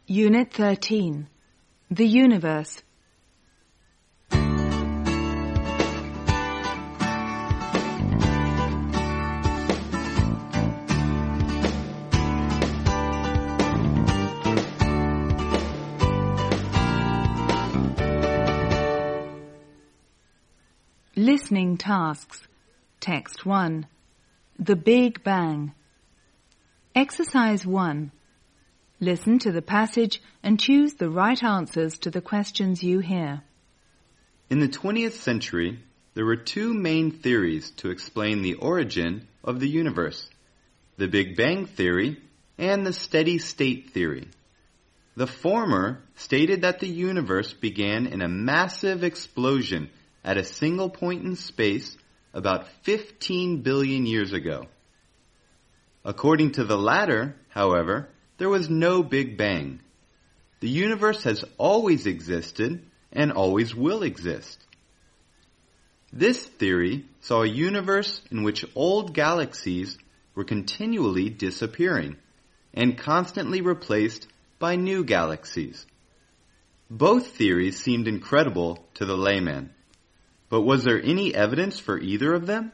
Unit 13. The Universe. Listening tasks. Text 1. The Big Bang. Exercise 1. Listen to the passage and choose the right answers to the questions you hear. In the 20th century, there were two main theories to explain the origin of the universe: the Big Bang theory and the steady-state theory. The former stated that the universe began in a massive explosion at a single point in space about 15 billion years ago. According to the latter, however, there was no Big Bang. The universe has always existed and always will exist. This theory saw a universe in which old galaxies were continually disappearing and constantly replaced by new galaxies. Both theories seemed incredible to the layman, but was there any evidence for either of them?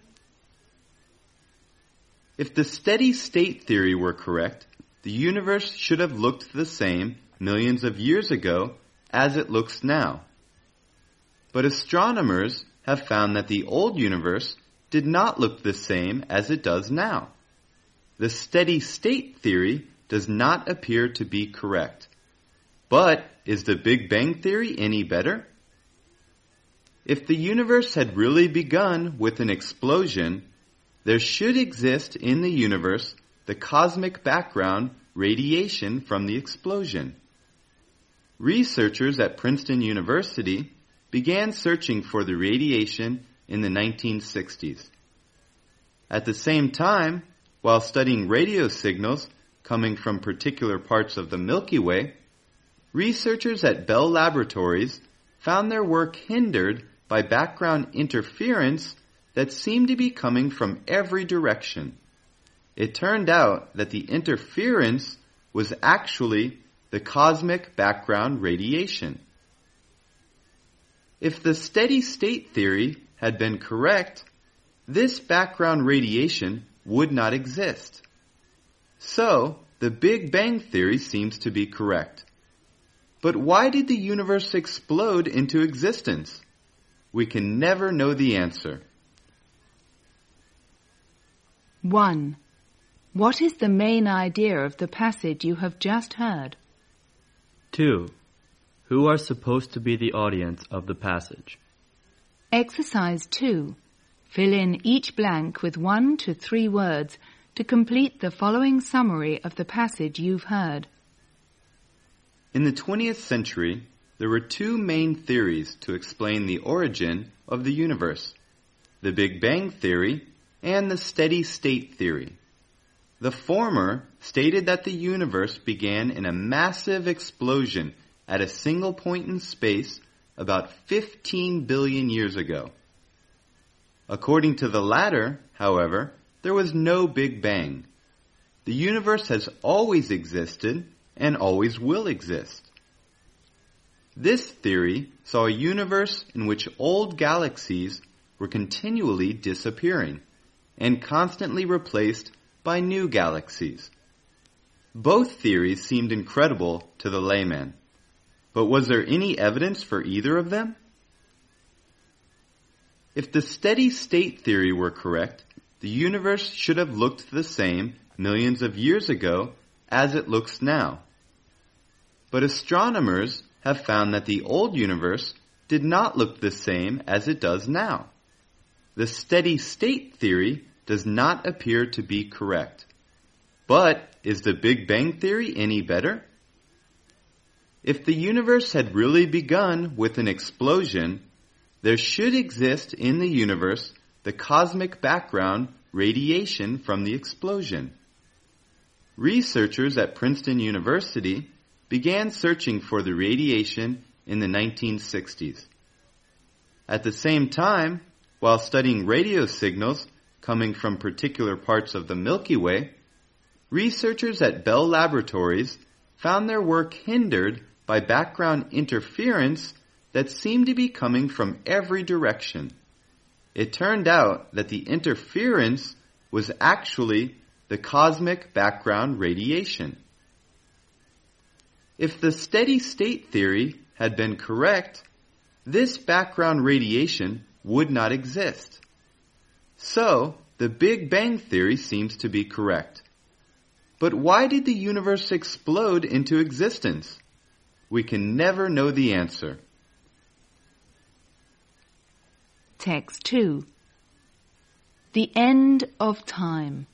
If the steady-state theory were correct, the universe should have looked the same millions of years ago as it looks now. But astronomers have found that the old universe did not look the same as it does now. The steady-state theory does not appear to be correct. But is the Big Bang theory any better? If the universe had really begun with an explosion, there should exist in the universe the cosmic background radiation from the explosion. Researchers at Princeton University began searching for the radiation in the 1960s. At the same time, while studying radio signals coming from particular parts of the Milky Way, researchers at Bell Laboratories found their work hindered by background interference that seemed to be coming from every direction. It turned out that the interference was actually the cosmic background radiation. If the steady-state theory had been correct, this background radiation would not exist. So, the Big Bang theory seems to be correct. But why did the universe explode into existence? We can never know the answer. 1. What is the main idea of the passage you have just heard? 2. Who are supposed to be the audience of the passage? Exercise 2. Fill in each blank with 1 to 3 words to complete the following summary of the passage you've heard. In the 20th century, there were two main theories to explain the origin of the universe: the Big Bang theory and the steady-state theory. The former stated that the universe began in a massive explosion at a single point in space about 15 billion years ago. According to the latter, however, there was no Big Bang. The universe has always existed and always will exist. This theory saw a universe in which old galaxies were continually disappearing and constantly replaced by new galaxies. Both theories seemed incredible to the layman, but was there any evidence for either of them? If the steady-state theory were correct, the universe should have looked the same millions of years ago as it looks now. But astronomers have found that the old universe did not look the same as it does now. The steady-state theory does not appear to be correct. But is the Big Bang theory any better? If the universe had really begun with an explosion, there should exist in the universe the cosmic background radiation from the explosion. Researchers at Princeton University began searching for the radiation in the 1960s. At the same time, while studying radio signals coming from particular parts of the Milky Way, researchers at Bell Laboratories found their work hindered by background interference that seemed to be coming from every direction. It turned out that the interference was actually the cosmic background radiation. If the steady-state theory had been correct, this background radiation would not exist. So, the Big Bang theory seems to be correct. But why did the universe explode into existence? We can never know the answer. Text 2. The end of time.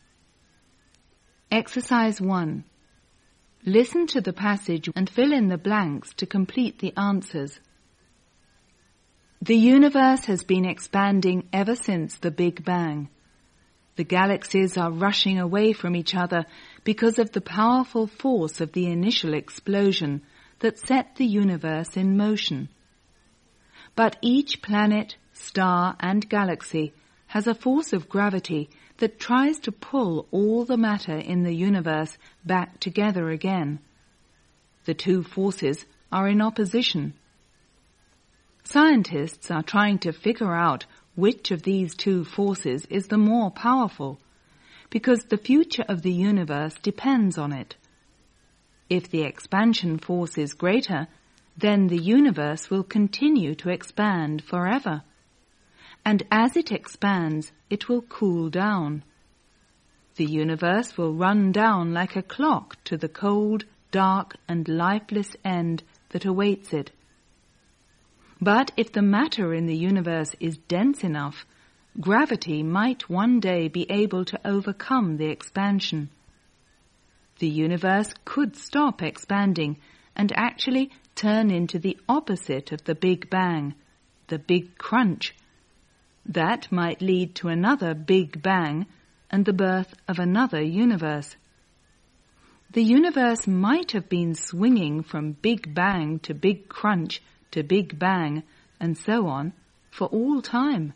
Exercise 1. Listen to the passage and fill in the blanks to complete the answers. The universe has been expanding ever since the Big Bang. The galaxies are rushing away from each other because of the powerful force of the initial explosion that set the universe in motion. But each planet, star, and galaxy has a force of gravity that tries to pull all the matter in the universe back together again. The two forces are in opposition. Scientists are trying to figure out which of these two forces is the more powerful, because the future of the universe depends on it. If the expansion force is greater, then the universe will continue to expand forever. And as it expands, it will cool down. The universe will run down like a clock to the cold, dark, and lifeless end that awaits it. But if the matter in the universe is dense enough, gravity might one day be able to overcome the expansion. The universe could stop expanding and actually turn into the opposite of the Big Bang, the Big Crunch. That might lead to another Big Bang and the birth of another universe. The universe might have been swinging from Big Bang to Big Crunch to Big Bang and so on for all time.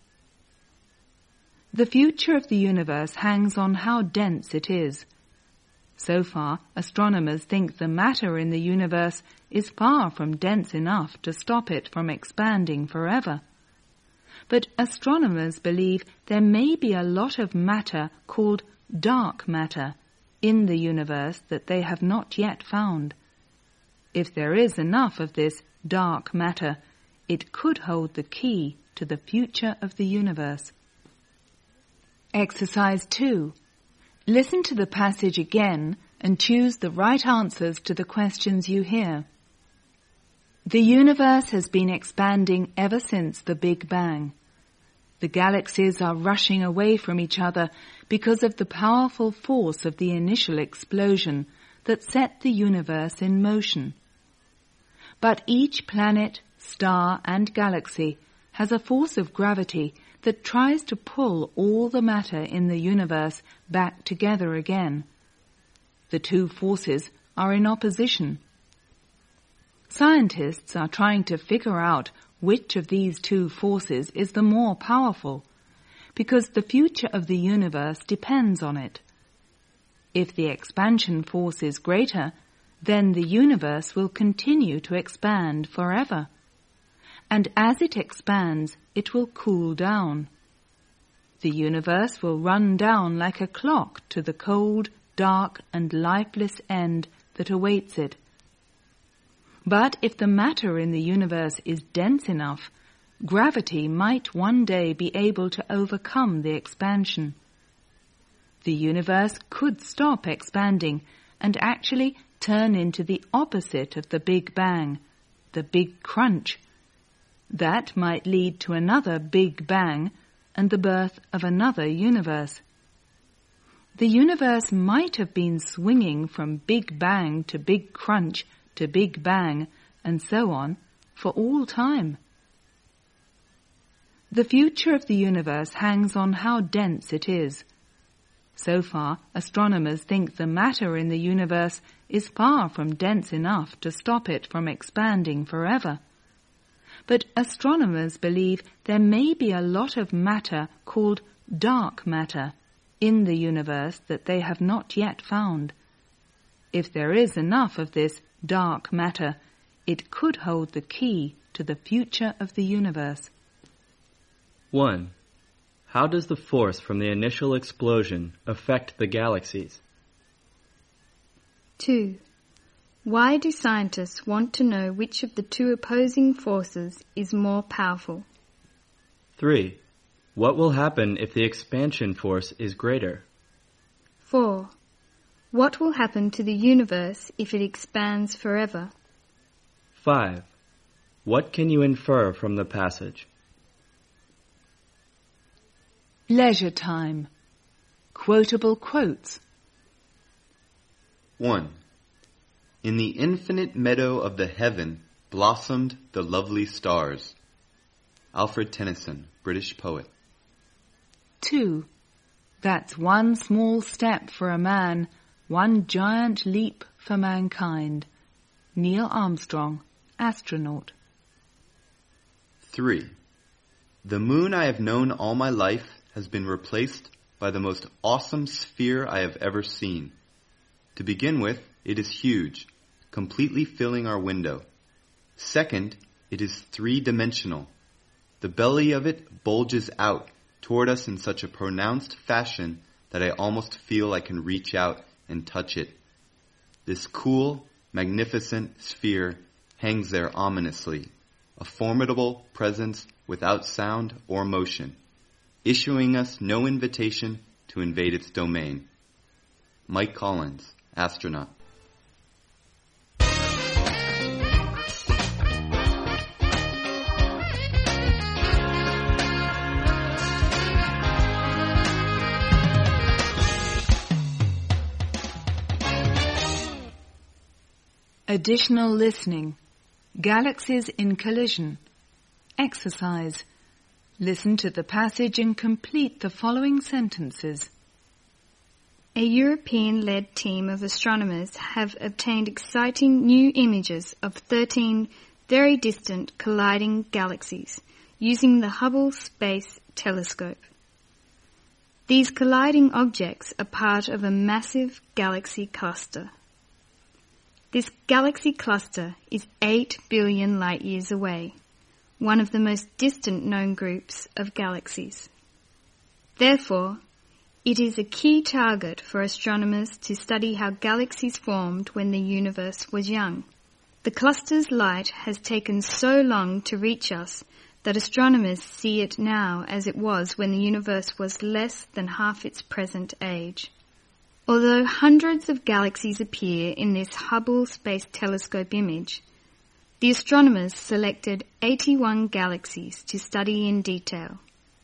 The future of the universe hangs on how dense it is. So far, astronomers think the matter in the universe is far from dense enough to stop it from expanding forever. But astronomers believe there may be a lot of matter called dark matter in the universe that they have not yet found. If there is enough of this dark matter, it could hold the key to the future of the universe. Exercise 2. Listen to the passage again and choose the right answers to the questions you hear. The universe has been expanding ever since the Big Bang. The galaxies are rushing away from each other because of the powerful force of the initial explosion that set the universe in motion. But each planet, star, and galaxy has a force of gravity that tries to pull all the matter in the universe back together again. The two forces are in opposition. Scientists are trying to figure out which of these two forces is the more powerful, because the future of the universe depends on it. If the expansion force is greater, then the universe will continue to expand forever. And as it expands, it will cool down. The universe will run down like a clock to the cold, dark, and lifeless end that awaits it. But if the matter in the universe is dense enough, gravity might one day be able to overcome the expansion. The universe could stop expanding and actually turn into the opposite of the Big Bang, the Big Crunch. That might lead to another Big Bang and the birth of another universe. The universe might have been swinging from Big Bang to Big Crunch to Big Bang and so on for all time. The future of the universe hangs on how dense it is. So far, astronomers think the matter in the universe is far from dense enough to stop it from expanding forever. But astronomers believe there may be a lot of matter called dark matter in the universe that they have not yet found. If there is enough of this dark matter, it could hold the key to the future of the universe. 1. How does the force from the initial explosion affect the galaxies? 2. Why do scientists want to know which of the two opposing forces is more powerful? 3. What will happen if the expansion force is greater? 4. What will happen to the universe if it expands forever? 5. What can you infer from the passage? Leisure time. Quotable quotes. 1. In the infinite meadow of the heaven blossomed the lovely stars. Alfred Tennyson, British poet. 2. That's one small step for a man, one giant leap for mankind. Neil Armstrong, astronaut. 3. The moon I have known all my life has been replaced by the most awesome sphere I have ever seen. To begin with, it is huge, completely filling our window. Second, it is three-dimensional. The belly of it bulges out toward us in such a pronounced fashion that I almost feel I can reach out and touch it. This cool, magnificent sphere hangs there ominously, a formidable presence without sound or motion, issuing us no invitation to invade its domain. Mike Collins, astronaut. Additional listening. Galaxies in collision. Exercise. Listen to the passage and complete the following sentences. A European-led team of astronomers have obtained exciting new images of 13 very distant colliding galaxies using the Hubble Space Telescope. These colliding objects are part of a massive galaxy cluster. This galaxy cluster is 8 billion light-years away, one of the most distant known groups of galaxies. Therefore, it is a key target for astronomers to study how galaxies formed when the universe was young. The cluster's light has taken so long to reach us that astronomers see it now as it was when the universe was less than half its present age. Although hundreds of galaxies appear in this Hubble Space Telescope image, the astronomers selected 81 galaxies to study in detail,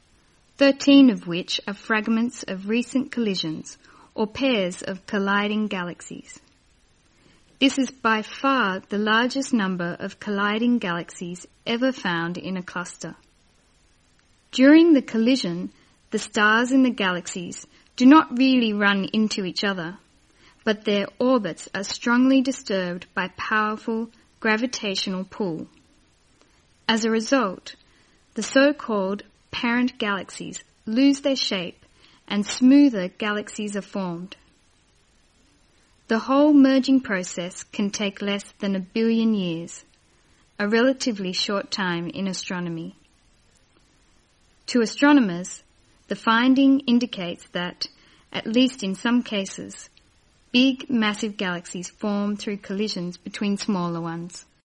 13 of which are fragments of recent collisions or pairs of colliding galaxies. This is by far the largest number of colliding galaxies ever found in a cluster. During the collision, the stars in the galaxies do not really run into each other, but their orbits are strongly disturbed by powerful gravitational pull. As a result, the so-called parent galaxies lose their shape and smoother galaxies are formed. The whole merging process can take less than 1 billion years, a relatively short time in astronomy. To astronomers, the finding indicates that, at least in some cases, big, massive galaxies form through collisions between smaller ones.